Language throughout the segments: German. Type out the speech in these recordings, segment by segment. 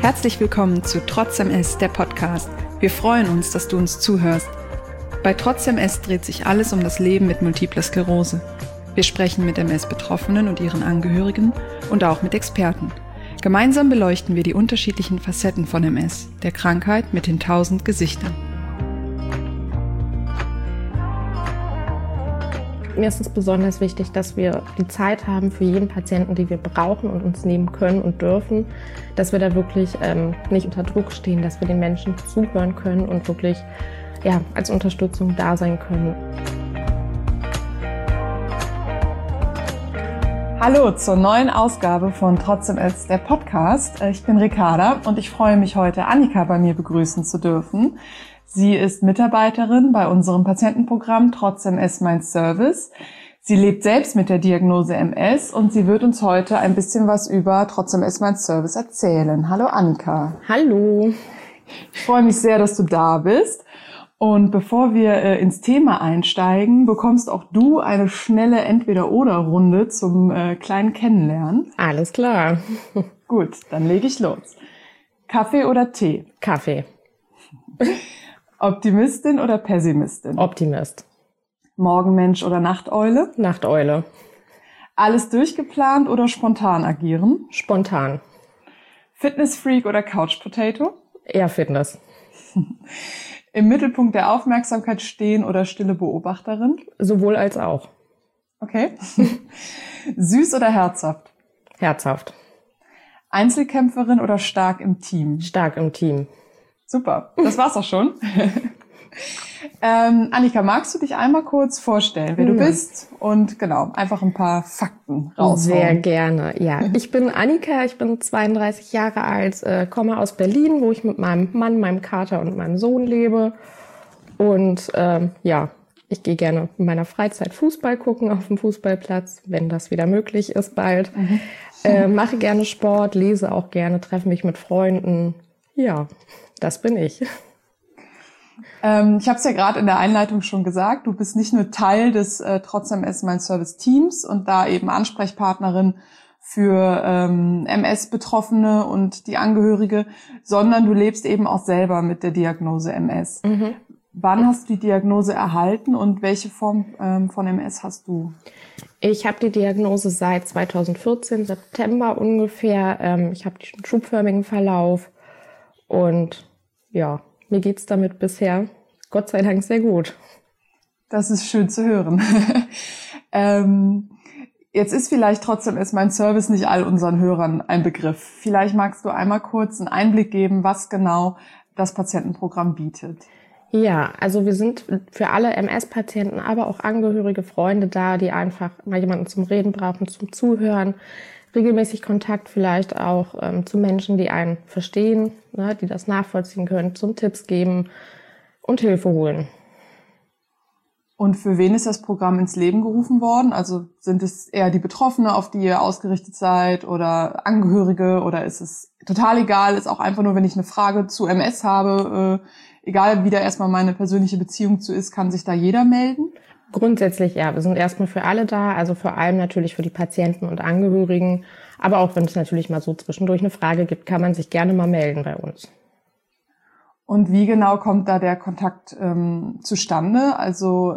Herzlich willkommen zu Trotz MS, der Podcast. Wir freuen uns, dass du uns zuhörst. Bei Trotz MS dreht sich alles um das Leben mit Multipler Sklerose. Wir sprechen mit MS-Betroffenen und ihren Angehörigen und auch mit Experten. Gemeinsam beleuchten wir die unterschiedlichen Facetten von MS, der Krankheit mit den 1000 Gesichtern. Mir ist es besonders wichtig, dass wir die Zeit haben für jeden Patienten, die wir brauchen und uns nehmen können und dürfen, dass wir da wirklich nicht unter Druck stehen, dass wir den Menschen zuhören können und wirklich als Unterstützung da sein können. Hallo zur neuen Ausgabe von Trotz MS, der Podcast. Ich bin Ricarda und ich freue mich heute, Annika bei mir begrüßen zu dürfen. Sie ist Mitarbeiterin bei unserem Patientenprogramm Trotz MS Mein Service. Sie lebt selbst mit der Diagnose MS und sie wird uns heute ein bisschen was über Trotz MS Mein Service erzählen. Hallo Annika. Hallo. Ich freue mich sehr, dass du da bist. Und bevor wir ins Thema einsteigen, bekommst auch du eine schnelle Entweder-oder-Runde zum kleinen Kennenlernen. Alles klar. Gut, dann lege ich los. Kaffee oder Tee? Kaffee. Optimistin oder Pessimistin? Optimist. Morgenmensch oder Nachteule? Nachteule. Alles durchgeplant oder spontan agieren? Spontan. Fitnessfreak oder Couch Potato? Eher Fitness. Im Mittelpunkt der Aufmerksamkeit stehen oder stille Beobachterin? Sowohl als auch. Okay. Süß oder herzhaft? Herzhaft. Einzelkämpferin oder stark im Team? Stark im Team. Super, das war's auch schon. Annika, magst du dich einmal kurz vorstellen, wer du bist und genau, einfach ein paar Fakten raushauen? Sehr gerne, ja. Ich bin Annika, ich bin 32 Jahre alt, komme aus Berlin, wo ich mit meinem Mann, meinem Kater und meinem Sohn lebe. Und ich gehe gerne in meiner Freizeit Fußball gucken auf dem Fußballplatz, wenn das wieder möglich ist bald. Mache gerne Sport, lese auch gerne, treffe mich mit Freunden. Ja, das bin ich. Ich habe es ja gerade in der Einleitung schon gesagt, du bist nicht nur Teil des Trotz MS Mein Service Teams und da eben Ansprechpartnerin für MS-Betroffene und die Angehörige, sondern du lebst eben auch selber mit der Diagnose MS. Wann hast du die Diagnose erhalten und welche Form von MS hast du? Ich habe die Diagnose seit 2014, September ungefähr. Ich habe den schubförmigen Verlauf und ja, mir geht's damit bisher Gott sei Dank sehr gut. Das ist schön zu hören. Jetzt ist vielleicht trotzdem Mein Service nicht all unseren Hörern ein Begriff. Vielleicht magst du einmal kurz einen Einblick geben, was genau das Patientenprogramm bietet. Ja, also wir sind für alle MS-Patienten, aber auch Angehörige, Freunde da, die einfach mal jemanden zum Reden brauchen, zum Zuhören, regelmäßig Kontakt vielleicht auch zu Menschen, die einen verstehen, ne, die das nachvollziehen können, zum Tipps geben und Hilfe holen. Und für wen ist das Programm ins Leben gerufen worden? Also sind es eher die Betroffene, auf die ihr ausgerichtet seid, oder Angehörige, oder ist es total egal, ist auch einfach nur, wenn ich eine Frage zu MS habe, egal wie da erstmal meine persönliche Beziehung zu ist, kann sich da jeder melden? Grundsätzlich ja, wir sind erstmal für alle da, also vor allem natürlich für die Patienten und Angehörigen. Aber auch wenn es natürlich mal so zwischendurch eine Frage gibt, kann man sich gerne mal melden bei uns. Und wie genau kommt da der Kontakt zustande? Also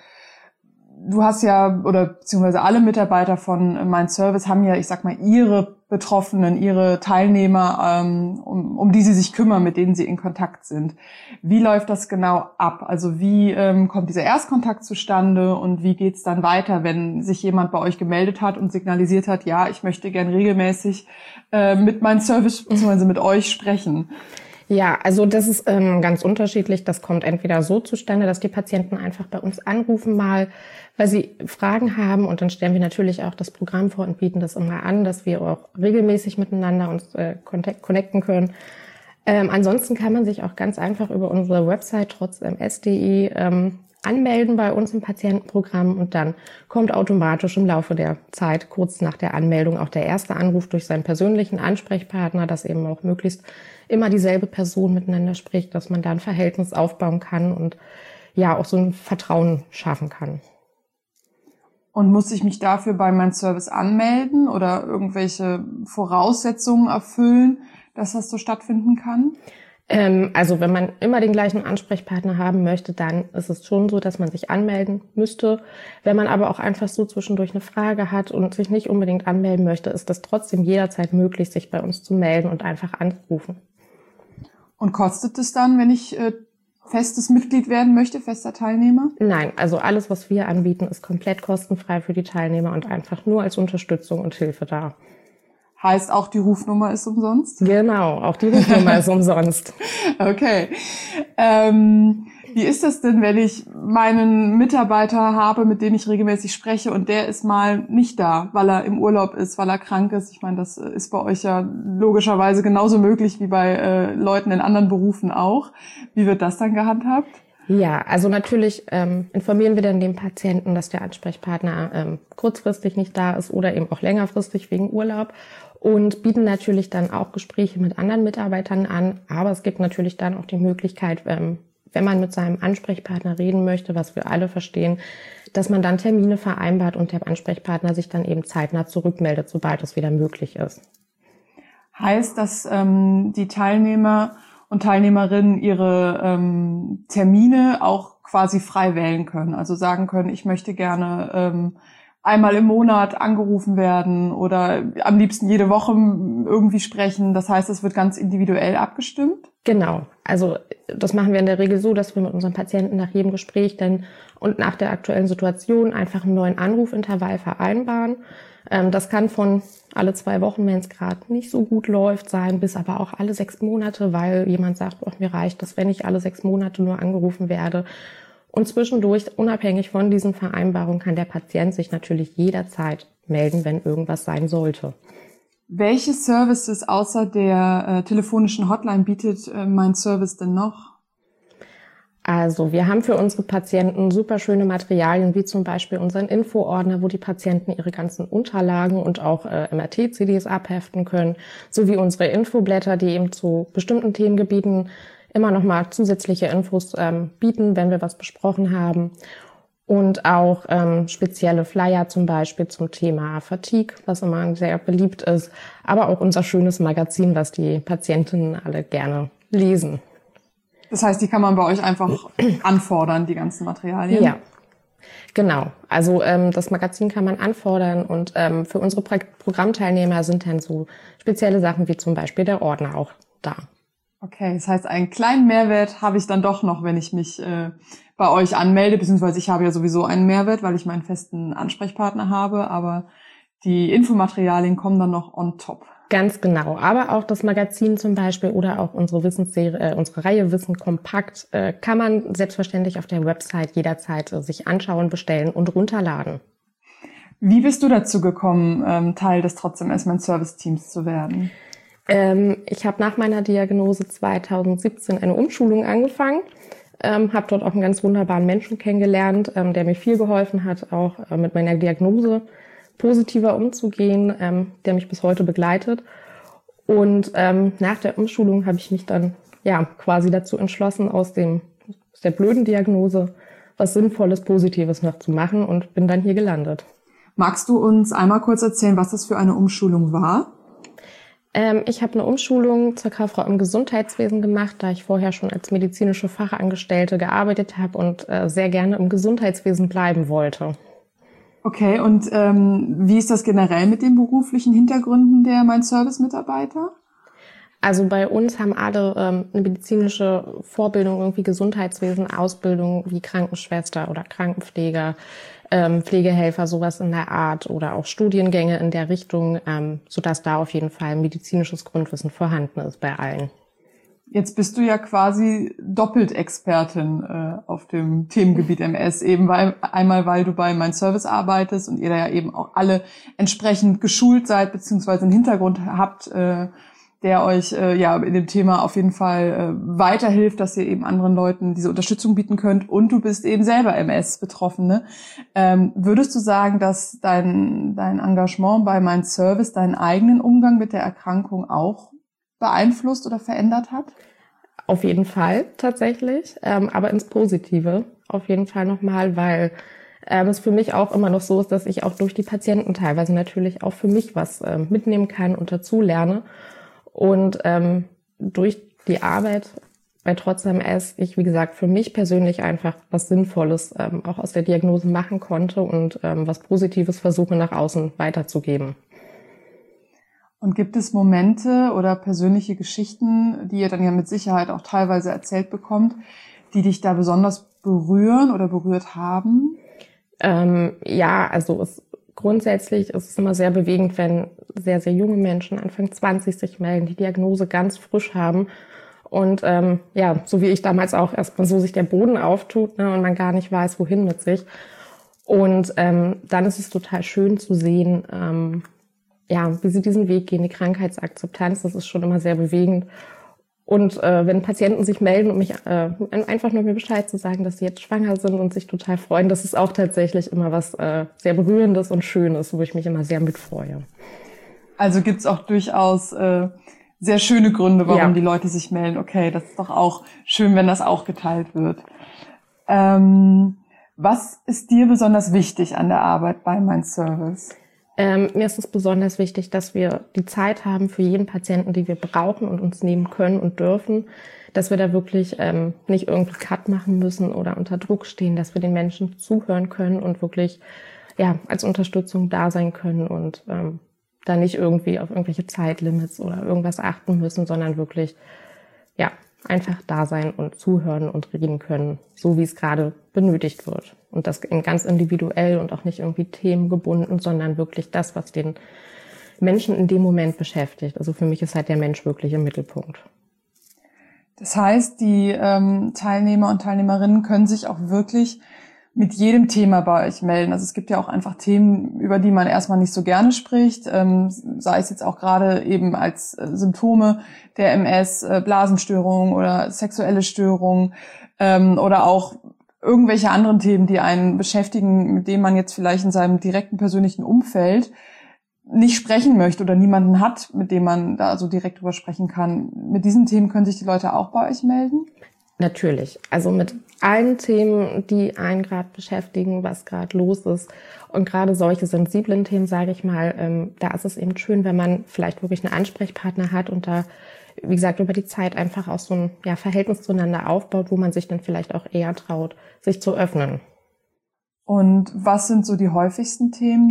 du hast ja, oder beziehungsweise alle Mitarbeiter von Mein Service haben ja, ich sag mal, ihre Betroffenen, ihre Teilnehmer, um die sie sich kümmern, mit denen sie in Kontakt sind. Wie läuft das genau ab? Also wie kommt dieser Erstkontakt zustande und wie geht's dann weiter, wenn sich jemand bei euch gemeldet hat und signalisiert hat, ja, ich möchte gern regelmäßig mit Mein Service beziehungsweise mit euch sprechen? Ja, also das ist ganz unterschiedlich. Das kommt entweder so zustande, dass die Patienten einfach bei uns anrufen mal, weil sie Fragen haben, und dann stellen wir natürlich auch das Programm vor und bieten das immer an, dass wir auch regelmäßig miteinander uns connecten können. Ansonsten kann man sich auch ganz einfach über unsere Website trotzms.de anmelden bei uns im Patientenprogramm, und dann kommt automatisch im Laufe der Zeit, kurz nach der Anmeldung, auch der erste Anruf durch seinen persönlichen Ansprechpartner, dass eben auch möglichst immer dieselbe Person miteinander spricht, dass man da ein Verhältnis aufbauen kann und ja auch so ein Vertrauen schaffen kann. Und muss ich mich dafür bei Mein Service anmelden oder irgendwelche Voraussetzungen erfüllen, dass das so stattfinden kann? Also wenn man immer den gleichen Ansprechpartner haben möchte, dann ist es schon so, dass man sich anmelden müsste. Wenn man aber auch einfach so zwischendurch eine Frage hat und sich nicht unbedingt anmelden möchte, ist das trotzdem jederzeit möglich, sich bei uns zu melden und einfach anzurufen. Und kostet es dann, wenn ich festes Mitglied werden möchte, fester Teilnehmer? Nein, also alles, was wir anbieten, ist komplett kostenfrei für die Teilnehmer und einfach nur als Unterstützung und Hilfe da. Heißt auch, die Rufnummer ist umsonst? Genau, auch die Rufnummer ist umsonst. Okay. Wie ist das denn, wenn ich meinen Mitarbeiter habe, mit dem ich regelmäßig spreche und der ist mal nicht da, weil er im Urlaub ist, weil er krank ist? Ich meine, das ist bei euch ja logischerweise genauso möglich wie bei Leuten in anderen Berufen auch. Wie wird das dann gehandhabt? Ja, also natürlich informieren wir dann den Patienten, dass der Ansprechpartner kurzfristig nicht da ist oder eben auch längerfristig wegen Urlaub und bieten natürlich dann auch Gespräche mit anderen Mitarbeitern an. Aber es gibt natürlich dann auch die Möglichkeit, wenn man mit seinem Ansprechpartner reden möchte, was wir alle verstehen, dass man dann Termine vereinbart und der Ansprechpartner sich dann eben zeitnah zurückmeldet, sobald es wieder möglich ist. Heißt, dass die Teilnehmer und Teilnehmerinnen ihre Termine auch quasi frei wählen können. Also sagen können, ich möchte gerne einmal im Monat angerufen werden oder am liebsten jede Woche irgendwie sprechen. Das heißt, es wird ganz individuell abgestimmt? Genau. Also das machen wir in der Regel so, dass wir mit unseren Patienten nach jedem Gespräch dann und nach der aktuellen Situation einfach einen neuen Anrufintervall vereinbaren. Das kann von alle 2 Wochen, wenn es gerade nicht so gut läuft, sein, bis aber auch alle 6 Monate, weil jemand sagt, mir reicht das, wenn ich alle 6 Monate nur angerufen werde. Und zwischendurch, unabhängig von diesen Vereinbarungen, kann der Patient sich natürlich jederzeit melden, wenn irgendwas sein sollte. Welche Services außer der telefonischen Hotline bietet mein Service denn noch? Also wir haben für unsere Patienten super schöne Materialien, wie zum Beispiel unseren Infoordner, wo die Patienten ihre ganzen Unterlagen und auch MRT-CDs abheften können, sowie unsere Infoblätter, die eben zu bestimmten Themengebieten immer noch mal zusätzliche Infos bieten, wenn wir was besprochen haben. Und auch spezielle Flyer zum Beispiel zum Thema Fatigue, was immer sehr beliebt ist. Aber auch unser schönes Magazin, was die Patientinnen alle gerne lesen. Das heißt, die kann man bei euch einfach anfordern, die ganzen Materialien? Ja, genau. Also das Magazin kann man anfordern und für unsere Programmteilnehmer sind dann so spezielle Sachen wie zum Beispiel der Ordner auch da. Okay, das heißt, einen kleinen Mehrwert habe ich dann doch noch, wenn ich mich bei euch anmelde, beziehungsweise ich habe ja sowieso einen Mehrwert, weil ich meinen festen Ansprechpartner habe, aber die Infomaterialien kommen dann noch on top. Ganz genau, aber auch das Magazin zum Beispiel oder auch unsere Wissensserie, unsere Reihe Wissen kompakt kann man selbstverständlich auf der Website jederzeit sich anschauen, bestellen und runterladen. Wie bist du dazu gekommen, Teil des Trotzdem Mein Service Teams zu werden? Ich habe nach meiner Diagnose 2017 eine Umschulung angefangen, habe dort auch einen ganz wunderbaren Menschen kennengelernt, der mir viel geholfen hat, auch mit meiner Diagnose positiver umzugehen, der mich bis heute begleitet. Und nach der Umschulung habe ich mich dann quasi dazu entschlossen, aus der blöden Diagnose was Sinnvolles, Positives noch zu machen und bin dann hier gelandet. Magst du uns einmal kurz erzählen, was das für eine Umschulung war? Ich habe eine Umschulung zur Kauffrau im Gesundheitswesen gemacht, da ich vorher schon als medizinische Fachangestellte gearbeitet habe und sehr gerne im Gesundheitswesen bleiben wollte. Okay, und wie ist das generell mit den beruflichen Hintergründen der Mein Service-Mitarbeiter? Also bei uns haben alle eine medizinische Vorbildung, irgendwie Gesundheitswesen, Ausbildung wie Krankenschwester oder Krankenpfleger, Pflegehelfer, sowas in der Art oder auch Studiengänge in der Richtung, sodass da auf jeden Fall medizinisches Grundwissen vorhanden ist bei allen. Jetzt bist du ja quasi doppelt Expertin auf dem Themengebiet MS, eben weil du bei Mein Service arbeitest und ihr da ja eben auch alle entsprechend geschult seid, beziehungsweise einen Hintergrund habt, der euch in dem Thema auf jeden Fall weiterhilft, dass ihr eben anderen Leuten diese Unterstützung bieten könnt, und du bist eben selber MS-Betroffene. Würdest du sagen, dass dein Engagement bei Mein Service deinen eigenen Umgang mit der Erkrankung auch beeinflusst oder verändert hat? Auf jeden Fall tatsächlich, aber ins Positive auf jeden Fall nochmal, weil es für mich auch immer noch so ist, dass ich auch durch die Patienten teilweise natürlich auch für mich was mitnehmen kann und dazu lerne. Und durch die Arbeit bei Trotz MS ich, wie gesagt, für mich persönlich einfach was Sinnvolles auch aus der Diagnose machen konnte und was Positives versuche nach außen weiterzugeben. Und gibt es Momente oder persönliche Geschichten, die ihr dann ja mit Sicherheit auch teilweise erzählt bekommt, die dich da besonders berühren oder berührt haben? Ja, also grundsätzlich ist es immer sehr bewegend, wenn sehr, sehr junge Menschen, Anfang 20, sich melden, die Diagnose ganz frisch haben. Und ja, so wie ich damals auch, erstmal so sich der Boden auftut, ne, und man gar nicht weiß, wohin mit sich. Und dann ist es total schön zu sehen, ja, wie sie diesen Weg gehen, die Krankheitsakzeptanz, das ist schon immer sehr bewegend. Und wenn Patienten sich melden, um mich einfach nur mir Bescheid zu sagen, dass sie jetzt schwanger sind und sich total freuen, das ist auch tatsächlich immer was sehr Berührendes und Schönes, wo ich mich immer sehr mitfreue. Also gibt's auch durchaus sehr schöne Gründe, warum die Leute sich melden. Okay, das ist doch auch schön, wenn das auch geteilt wird. Was ist dir besonders wichtig an der Arbeit bei Mein Service? Mir ist es besonders wichtig, dass wir die Zeit haben für jeden Patienten, die wir brauchen und uns nehmen können und dürfen, dass wir da wirklich nicht irgendwie Cut machen müssen oder unter Druck stehen, dass wir den Menschen zuhören können und wirklich ja als Unterstützung da sein können und da nicht irgendwie auf irgendwelche Zeitlimits oder irgendwas achten müssen, sondern wirklich ja einfach da sein und zuhören und reden können, so wie es gerade benötigt wird. Und das ganz individuell und auch nicht irgendwie themengebunden, sondern wirklich das, was den Menschen in dem Moment beschäftigt. Also für mich ist halt der Mensch wirklich im Mittelpunkt. Das heißt, die Teilnehmer und Teilnehmerinnen können sich auch wirklich mit jedem Thema bei euch melden. Also es gibt ja auch einfach Themen, über die man erstmal nicht so gerne spricht, sei es jetzt auch gerade eben als Symptome der MS, Blasenstörungen oder sexuelle Störungen oder auch irgendwelche anderen Themen, die einen beschäftigen, mit denen man jetzt vielleicht in seinem direkten persönlichen Umfeld nicht sprechen möchte oder niemanden hat, mit dem man da so direkt drüber sprechen kann. Mit diesen Themen können sich die Leute auch bei euch melden? Natürlich. Also mit allen Themen, die einen gerade beschäftigen, was gerade los ist. Und gerade solche sensiblen Themen, sage ich mal, da ist es eben schön, wenn man vielleicht wirklich einen Ansprechpartner hat und da, wie gesagt, über die Zeit einfach auch so ein Verhältnis zueinander aufbaut, wo man sich dann vielleicht auch eher traut, sich zu öffnen. Und was sind so die häufigsten Themen,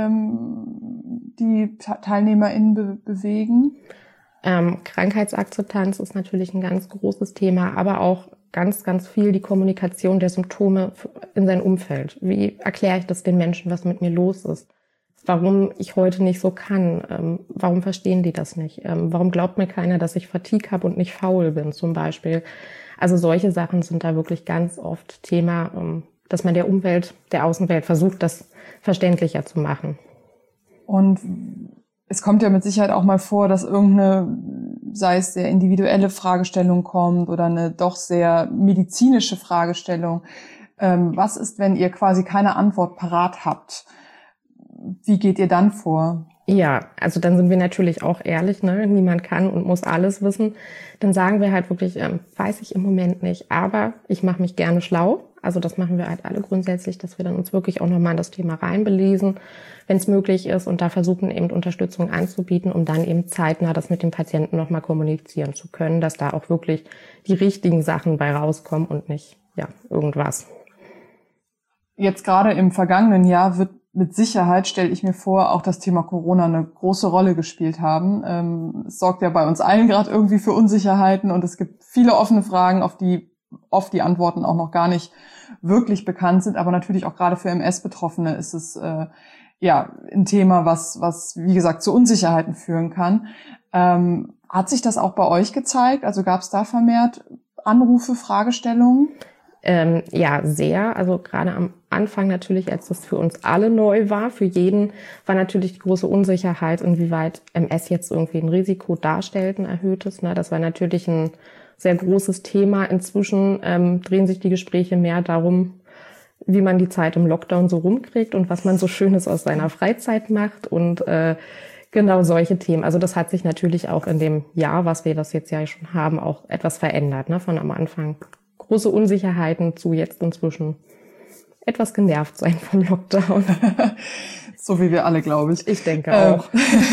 die TeilnehmerInnen bewegen? Krankheitsakzeptanz ist natürlich ein ganz großes Thema, aber auch ganz, ganz viel die Kommunikation der Symptome in sein Umfeld. Wie erkläre ich das den Menschen, was mit mir los ist? Warum ich heute nicht so kann? Warum verstehen die das nicht? Warum glaubt mir keiner, dass ich Fatigue habe und nicht faul bin zum Beispiel? Also solche Sachen sind da wirklich ganz oft Thema, dass man der Umwelt, der Außenwelt versucht, das verständlicher zu machen. Und es kommt ja mit Sicherheit auch mal vor, dass irgendeine, sei es sehr individuelle Fragestellung kommt oder eine doch sehr medizinische Fragestellung. Was ist, wenn ihr quasi keine Antwort parat habt? Wie geht ihr dann vor? Ja, also dann sind wir natürlich auch ehrlich, ne? Niemand kann und muss alles wissen. Dann sagen wir halt wirklich, weiß ich im Moment nicht, aber ich mache mich gerne schlau. Also das machen wir halt alle grundsätzlich, dass wir dann uns wirklich auch nochmal in das Thema reinbelesen, wenn es möglich ist und da versuchen eben Unterstützung anzubieten, um dann eben zeitnah das mit dem Patienten nochmal kommunizieren zu können, dass da auch wirklich die richtigen Sachen bei rauskommen und nicht irgendwas. Jetzt gerade im vergangenen Jahr wird mit Sicherheit, stelle ich mir vor, auch das Thema Corona eine große Rolle gespielt haben. Es sorgt ja bei uns allen gerade irgendwie für Unsicherheiten und es gibt viele offene Fragen, auf die oft die Antworten auch noch gar nicht wirklich bekannt sind. Aber natürlich auch gerade für MS-Betroffene ist es ein Thema, was wie gesagt zu Unsicherheiten führen kann. Hat sich das auch bei euch gezeigt? Also gab es da vermehrt Anrufe, Fragestellungen? Ja, sehr. Also gerade am Anfang natürlich, als das für uns alle neu war, für jeden war natürlich die große Unsicherheit, inwieweit MS jetzt irgendwie ein Risiko darstellt, ein erhöhtes. Ne? Das war natürlich ein sehr großes Thema. Inzwischen drehen sich die Gespräche mehr darum, wie man die Zeit im Lockdown so rumkriegt und was man so Schönes aus seiner Freizeit macht und genau solche Themen. Also das hat sich natürlich auch in dem Jahr, was wir das jetzt ja schon haben, auch etwas verändert, ne? Von am Anfang große Unsicherheiten zu jetzt inzwischen etwas genervt sein vom Lockdown. So wie wir alle, glaube ich. Ich denke auch.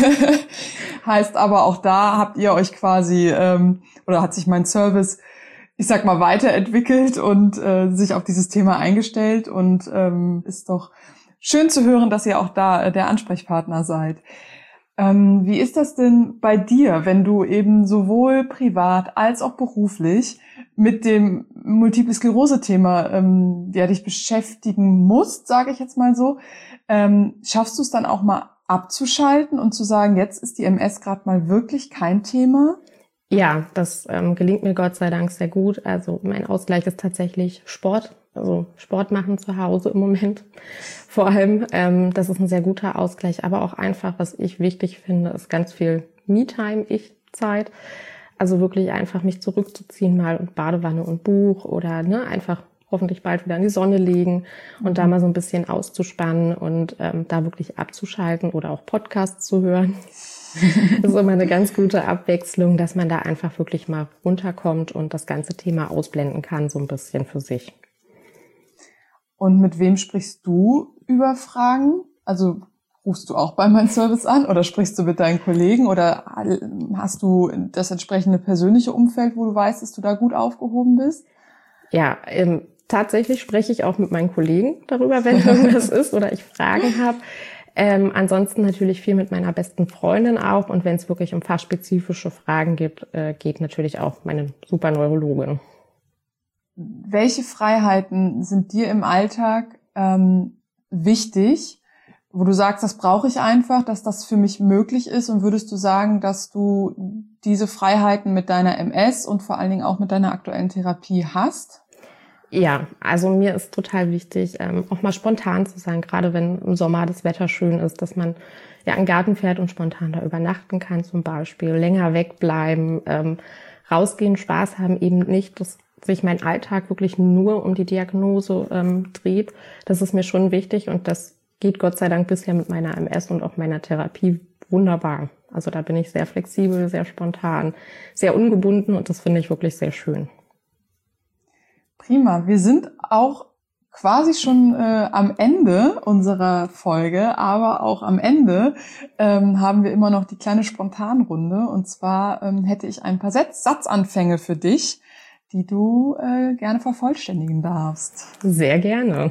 Heißt aber auch da habt ihr euch quasi, oder hat sich mein Service, ich sag mal, weiterentwickelt und sich auf dieses Thema eingestellt und ist doch schön zu hören, dass ihr auch da der Ansprechpartner seid. Wie ist das denn bei dir, wenn du eben sowohl privat als auch beruflich mit dem Multiple Sklerose-Thema dich beschäftigen musst, sage ich jetzt mal so, schaffst du es dann auch mal abzuschalten und zu sagen, jetzt ist die MS gerade mal wirklich kein Thema? Ja, das gelingt mir Gott sei Dank sehr gut. Also mein Ausgleich ist tatsächlich Sport, also Sport machen zu Hause im Moment. Vor allem, das ist ein sehr guter Ausgleich, aber auch einfach, was ich wichtig finde, ist ganz viel Me-Time, Ich-Zeit. Also wirklich einfach mich zurückzuziehen, mal und Badewanne und Buch oder einfach hoffentlich bald wieder in die Sonne legen und da mal so ein bisschen auszuspannen und da wirklich abzuschalten oder auch Podcasts zu hören. Das ist immer eine ganz gute Abwechslung, dass man da einfach wirklich mal runterkommt und das ganze Thema ausblenden kann, so ein bisschen für sich. Und mit wem sprichst du über Fragen? Also rufst du auch bei meinem Service an oder sprichst du mit deinen Kollegen oder hast du das entsprechende persönliche Umfeld, wo du weißt, dass du da gut aufgehoben bist? Ja, tatsächlich spreche ich auch mit meinen Kollegen darüber, wenn irgendwas ist oder ich Fragen habe. Ansonsten natürlich viel mit meiner besten Freundin auch. Und wenn es wirklich um fachspezifische Fragen gibt, geht natürlich auch meine super Neurologin. Welche Freiheiten sind dir im Alltag wichtig, wo du sagst, das brauche ich einfach, dass das für mich möglich ist? Und würdest du sagen, dass du diese Freiheiten mit deiner MS und vor allen Dingen auch mit deiner aktuellen Therapie hast? Ja, also mir ist total wichtig, auch mal spontan zu sein, gerade wenn im Sommer das Wetter schön ist, dass man ja in den Garten fährt und spontan da übernachten kann zum Beispiel, länger wegbleiben, rausgehen, Spaß haben, eben nicht, dass sich mein Alltag wirklich nur um die Diagnose dreht. Das ist mir schon wichtig und das geht Gott sei Dank bisher mit meiner MS und auch meiner Therapie wunderbar. Also da bin ich sehr flexibel, sehr spontan, sehr ungebunden und das finde ich wirklich sehr schön. Prima. Wir sind auch quasi schon am Ende unserer Folge, aber auch am Ende haben wir immer noch die kleine Spontanrunde. Und zwar hätte ich ein paar Satzanfänge für dich, die du gerne vervollständigen darfst. Sehr gerne.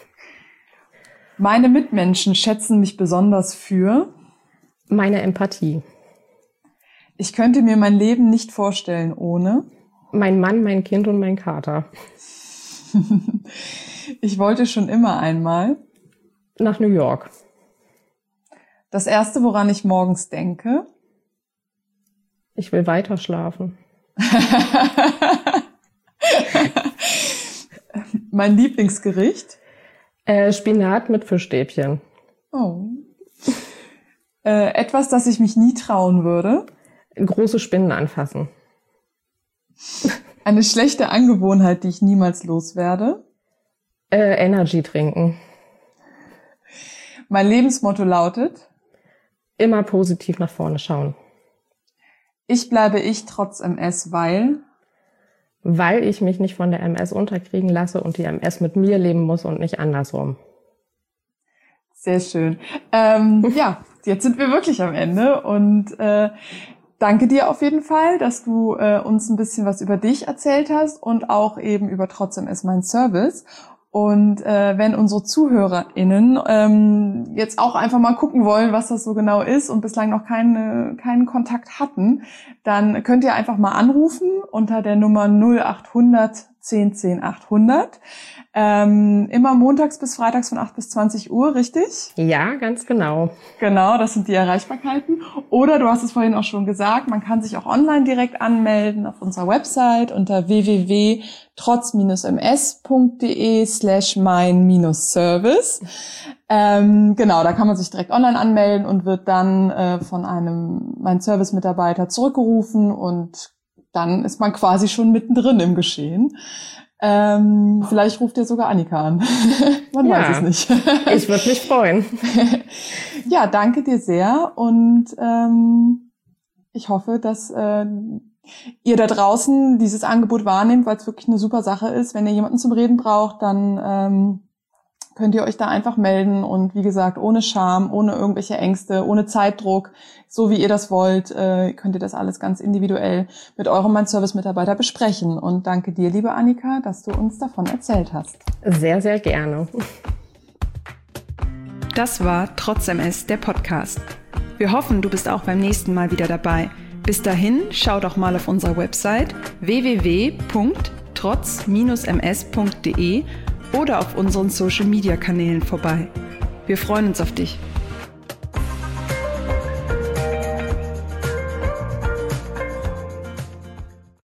Meine Mitmenschen schätzen mich besonders für meine Empathie. Ich könnte mir mein Leben nicht vorstellen ohne mein Mann, mein Kind und mein Kater. Ich wollte schon immer einmal nach New York. Das Erste, woran ich morgens denke? Ich will weiter schlafen. Mein Lieblingsgericht? Spinat mit Fischstäbchen. Oh. Etwas, das ich mich nie trauen würde? Große Spinnen anfassen. Eine schlechte Angewohnheit, die ich niemals loswerde? Energy trinken. Mein Lebensmotto lautet? Immer positiv nach vorne schauen. Ich bleibe ich trotz MS, weil? Weil ich mich nicht von der MS unterkriegen lasse und die MS mit mir leben muss und nicht andersrum. Sehr schön. Ja, jetzt sind wir wirklich am Ende und danke dir auf jeden Fall, dass du uns ein bisschen was über dich erzählt hast und auch eben über Trotz MS mein Service. Und wenn unsere ZuhörerInnen jetzt auch einfach mal gucken wollen, was das so genau ist und bislang noch keinen Kontakt hatten, dann könnt ihr einfach mal anrufen unter der Nummer 0800 10 10 800. Immer montags bis freitags von 8 bis 20 Uhr, richtig? Ja, ganz genau. Genau, das sind die Erreichbarkeiten. Oder du hast es vorhin auch schon gesagt, man kann sich auch online direkt anmelden auf unserer Website unter www.trotz-ms.de/mein-service. Genau, da kann man sich direkt online anmelden und wird dann von einem mein Service-Mitarbeiter zurückgerufen und dann ist man quasi schon mittendrin im Geschehen. Vielleicht ruft ihr sogar Annika an. Man weiß es nicht. Ich würde mich freuen. Ja, danke dir sehr und ich hoffe, dass ihr da draußen dieses Angebot wahrnehmt, weil es wirklich eine super Sache ist. Wenn ihr jemanden zum Reden braucht, dann könnt ihr euch da einfach melden und wie gesagt, ohne Scham, ohne irgendwelche Ängste, ohne Zeitdruck, so wie ihr das wollt, könnt ihr das alles ganz individuell mit eurem MindService-Mitarbeiter besprechen. Und danke dir, liebe Annika, dass du uns davon erzählt hast. Sehr, sehr gerne. Das war Trotz MS, der Podcast. Wir hoffen, du bist auch beim nächsten Mal wieder dabei. Bis dahin, schau doch mal auf unserer Website www.trotz-ms.de oder auf unseren Social-Media-Kanälen vorbei. Wir freuen uns auf dich.